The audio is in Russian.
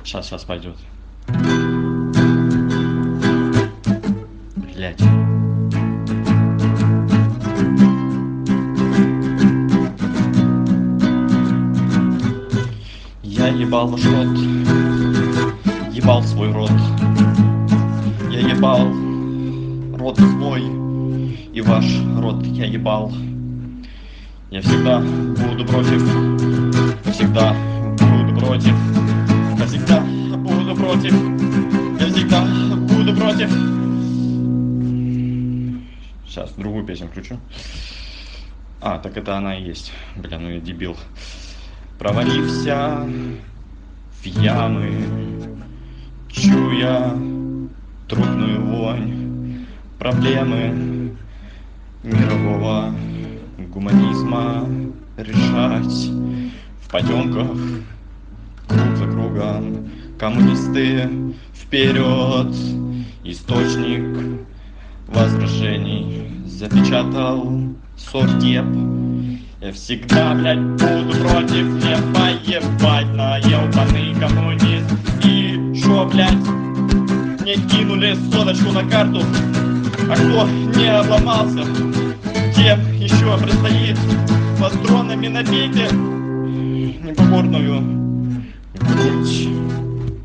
Сейчас пойдет. Блять. Я ебал ваш рот, ебал свой рот. Я ебал рот свой и ваш рот я ебал. Я всегда буду против, всегда буду против, я всегда буду против, я всегда буду против. Сейчас другую песню включу. А, так это она и есть. Бля, ну я дебил. Провалився в ямы, чуя трупную вонь, проблемы мирового гуманизма решать в потемках круг за кругом. Коммунисты вперед, источник возражений запечатал совдеп. Я всегда, блядь, буду против, не поебать на ебаный коммунизм. И шо, блядь, мне кинули соточку на карту, а кто не обломался, тем еще предстоит патронами набить непокорную грудь.